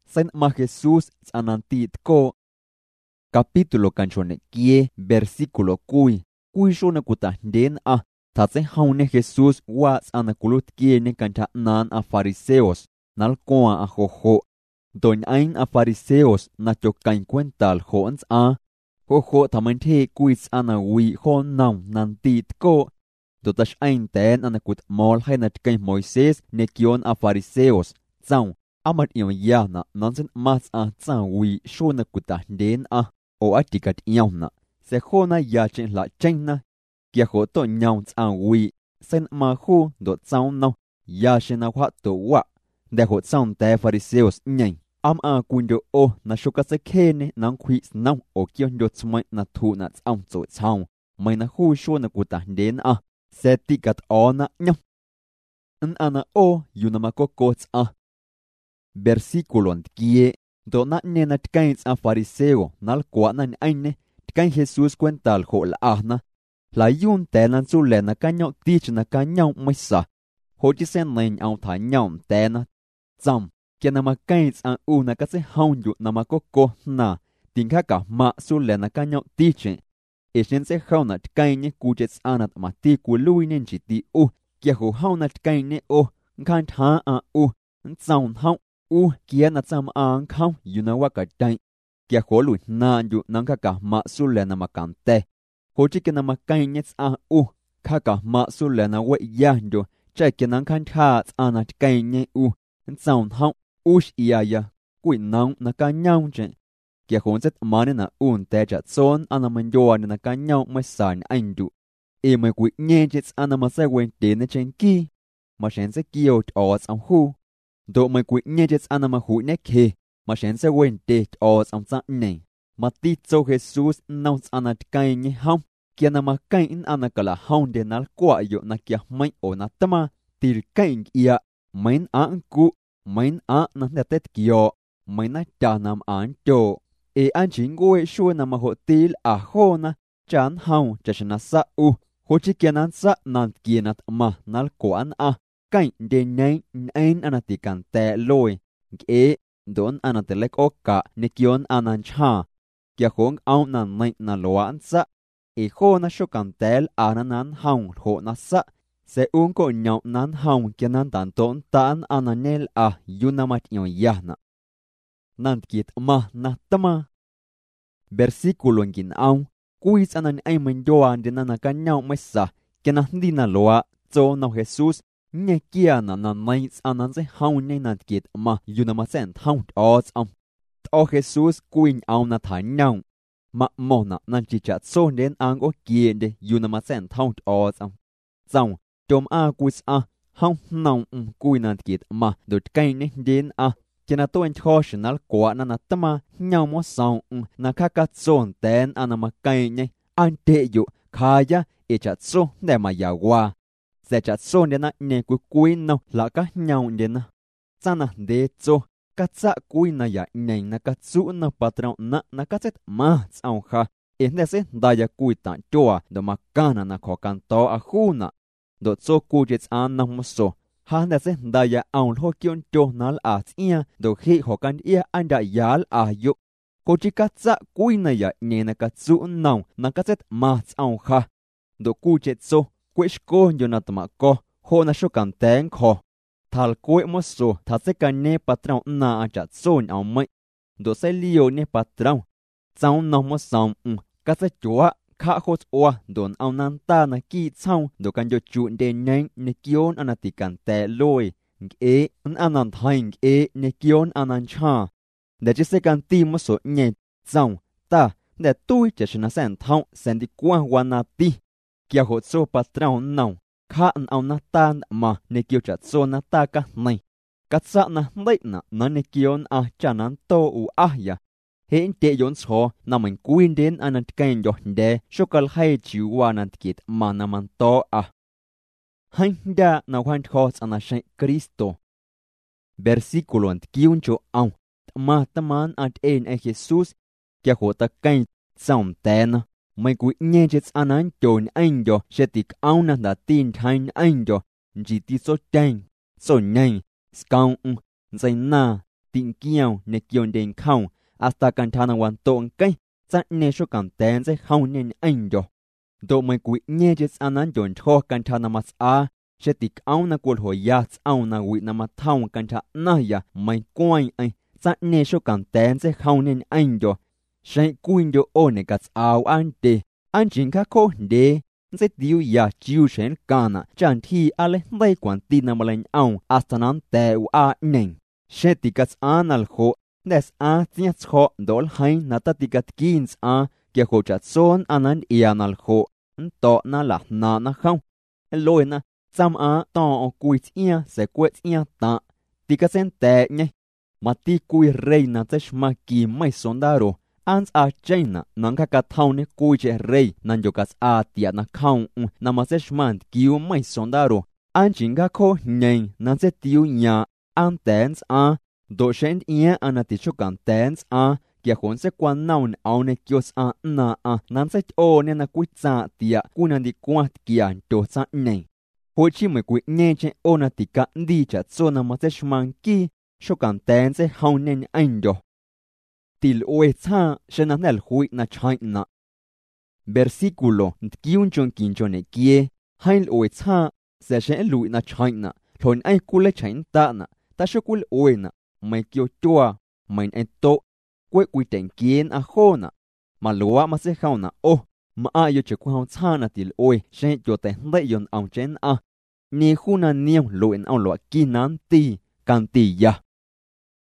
Sen ma Jesús anantitko. Capítulo canchone kie versículo kui. Kui shona kuta den a. Tatse haune Jesús was anakulut kie ne kanta nan a fariseos. Nalkoa a jojo. Don ein a fariseos na chokain kwental hoans a. Jojo tamante kuis anawi ho nam nantitko. Dotash ein ten anakut mol hainat kay Moises ne kion a fariseos. Zang. Amat iyo yana nansen mas a tsawi shona kuta den a. O atikat iyo na. Se hona yachen la chen na. Kia ho to nyaw tsawi. Sen ma hu do tsaw no. Yachen na wa to wa. De ho tsaw te fariseos nyen. Am a kundo o na shokase kene nang kwis naw o kion do tsumay na tu na tsaw tso tsaw. May na hu shona kuta den a. Se tikat o na nyaw. An ana o yunamakokot a. Versículo kie. Do na nena tkains a fariseo nal kwa na aine. Tkain Jesús kwental ho la ahna. La yun tenan su le na kanyaw tich na kanyaw maysa. Ho jisen len au ta nyaw tena. Tsam. Kia na makains a una kasi haunyu na makoko na. Tingka ka ma su le na kanyaw tiche. Ishin se hauna tkaine kujets anat mati kului nenjiti u. Kia ho hauna tkaine o. Nkan ta a u. Nzaun hau. Kia na tsam ang khao yunawaka dai. Kia ho lui na yu nangkaka ma su le na makante. Ho chike na makainets a u. Kaka ma su le na we yanyo. Chake nang kan tats anat kaine u. Nzaun hao. Ush iya. Kui nang na kanyaw jen. Kia ho nzet mani na un teja tson anamanyoa na kanyaw masan aindu. E may kui nyejets anamasewen tene chen ki. Mashense kiot oats ang hu. Do may kui nyejets anamahu nekhe. Mashense wen det oats ang tsa ne. Matitso Jesus naus anat kaine ham. Kia na makain anakala haunde nal kwa yo na kia may o natama. Til kain iya. Main ang ku. Main a na natet kyo. Main na chanam an to. E an chingoe shua na mahotil a ho na. Chan hao chashana sa u. Hochi kia nan sa nan kia nat ma nal koan a. Kain de nain nain anatikan te loy. E don anatelek oka ne kion anan cha. Kia hong au nan nain na loan sa. E ho na shokan tel ananan hao ho na sa. Se un ko nyaw nan hao kia nan tanton taan ananel a yunamat yon yahna. Nantkit ma na tama. Versículo ngin au. Kuis anan ay mandoan de nanakanyaw mesa. Kia na hindi na loa. Tso na Jesus. Nye kia na nanais anan se hao ne nantkit ma yunamasen hao ots am. O Jesus kuin au na tanyaw. Ma mo na nanchichat so den ang o kiende yunamasen hao ots am. Zang. Dom a kuis a. Hao nao kui nantkit ma. Dot kaine den a. Kia na toen choshinal kwa na natama. Nyaw mo sao na kakatson ten anamakaine. Ante yu kaya echat so de mayawa. Se chat so de na ne kui no la ka nyaw de na. Sana de so. Katsa kui na ya ne na katsu na patron na katset ma tsao ha. Endese daya kui ta choa do makana na kokanto a huna. Do so kujets an na moso. Han da se daya aun ho kion cho nal a tia do hi hokan ia anda yal a yu. Kochikatsa kui na ya ne na katsu nau na katset ma tsao ha. Do kujet so kwishko yonatma ko ho na shokan ten ko. Tal kwe moso taseka ne patrão na achat son au mai. Do se lio ne patrão. Tsao na mosam katsa chua. Ka hos oa don au nan ta na ki tsao do kan yo chun de neng ne kion anatikan te loy. E an anan thaing e ne kion anan cha. De jise kan ti mo so nye tsao ta de tui chashina sen thao sen di kwa wana ti. Kia hot so patrao nao. Ka an au na ta ma ne kio chat so na ta ka nai. Katsa na leit na ne kion a chanan to u ahya. Hên tệ yốn cho na mình quyên đến anh kênh yo de sokal hay chiu wa nan kit manaman to a. Hain da na wan khos ana shay Cristo. Versículo ant kiuncho au. Ma taman at en e Jesus kia hota kain tsam ten. May kui nyejets anan ton anh yo shetik au na da tin thain anh yo. Jiti so tang. So nang. Skang. Zay na. Tình kiều nè kiều đền khâu, hasta can thana wan tông cây, chắc nè số cảm tên sẽ không nên anh rồi. Độ mày quý nhé chết anh ăn dồn cho can thana mas a, sẽ tịch áo na quần hồi yat áo na quý na mặt thao can thana na ya mày quay anh, chắc nè số cảm tên sẽ không nên anh rồi. Sẽ quyên cho ô nè gats áo anh đê, anh chính khá khô đê. Sẽ tiêu ya chiêu sến cana, chẳng thi ale vay quản tin nằm lên áo, astanan tèo a nền. Sẽ tigat an al khô, des a tiết khô đol hay nata tigat kins a, kia khô chát son anan ian al khô, tọ na là na không. Lôi na, chăm a tọ quýt ia sẽ quýt ia ta, tigat sen tè nhé. Mà ti quy rey na tếch ma kỳ mai sondaro, ans a china nang ka thau ne kui che rei nan jo kas a tia na khau na ma se shman kiu mai sondaro an jinga ko nyen nan se tiu nya an tens a do shen ia anati chokan tens a kia khon se kwan naun au ne kios a na a nan se o ne na kui tsa tia kunan di kwat kia to sa nei ho chi me kui nye che o na tika ndi cha so na ma se shman ki chokan tens se hau nen an do til oetsa shenanel hui na chaina. Versículo tkiunchon kinchone kie, hail oetsa se shen lui na chaina, thon ai kule chain ta na, ta shokul oena, mai kyo tua, main ento, kwe kuiten kien a hona, malua ma se hauna oh, ma a yo che kwa tsa na til oe, shen yo te hde yon ang chen a, ni huna niam luen ang loa kinan ti, kan ti ya.